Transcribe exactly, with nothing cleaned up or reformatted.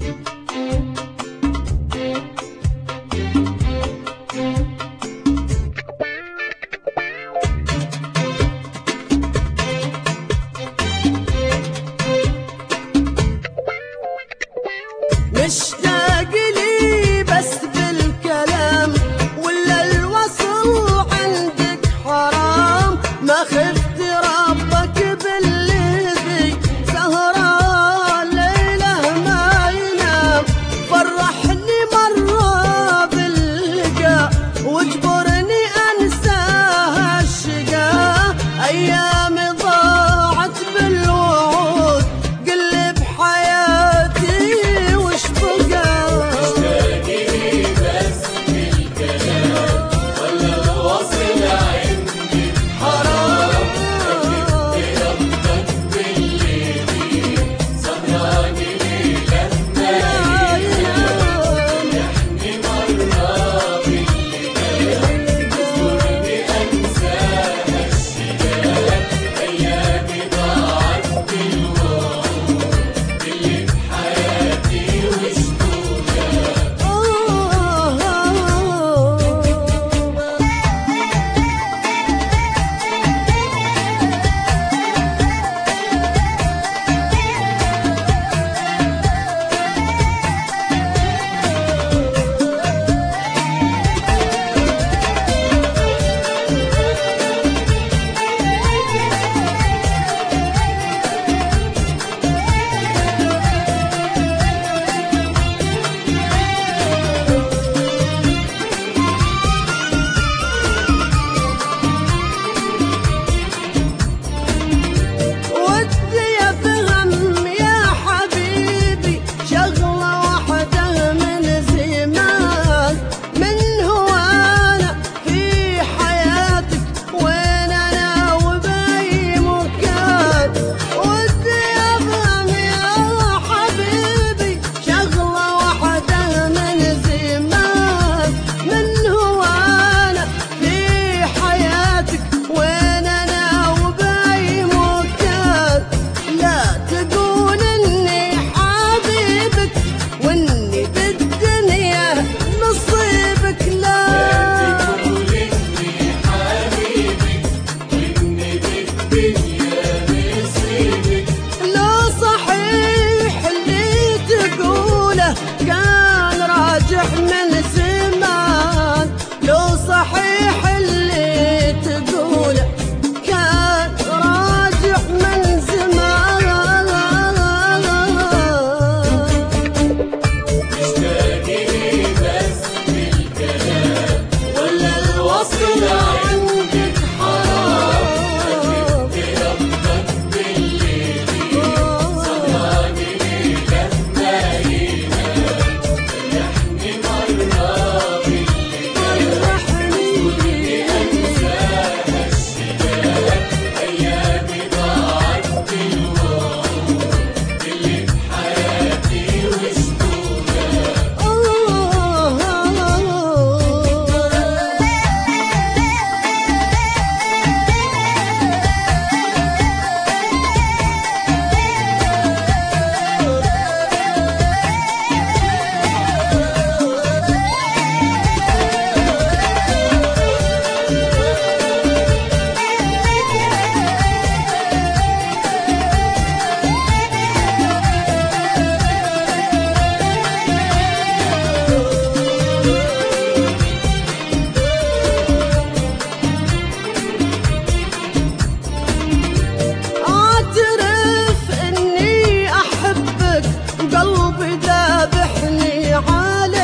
مشتاق لي بس بالكلام، ولا الوصل عندك حرام؟ ما خفت ربك بالذي سهران ليله ما ينام. فرحني مرة باللقا واجبرني انساها الشقا، ايامي ضاعت بالوعود قلب حياتي وش بقى. مشتاق لي بس بالكلام، ولا الوصل عندك حرام؟ ما خفت ربك بالليل سهران ليلة ما ينام. يحني مرة باللقا واجبرني انساها الشقا، ايامي ضاعت بالوعود قلب حياتي وش ودي افهم يا حبيبي شغلة واحدة من زمان، من هو انا في حياتك وين انا وباي مكان. ودي افهم يا حبيبي شغلة واحدة من زمان، من هو انا في حياتك وين انا وباي مكان. لا تقول اني حبيبك واني بالدنيا نصيبك، لا تقول اني حبيبك واني بالدنيا نصيبك. لو صحيح اللي تقوله كان راجع من زمان، لو صحيح اللي تقوله كان راجع من زمان. مشتاق لي بس بالكلام، ولا الوصل عندك حرام؟ ما خفت ربك بالليل سهران ليلة ما ينام. يحني مرة باللقا واجبرني انساها الشقا، ايامي ضاعت بالوعود قلب حياتي وش اعترف اني احبك، قلبي ذابحني عليك.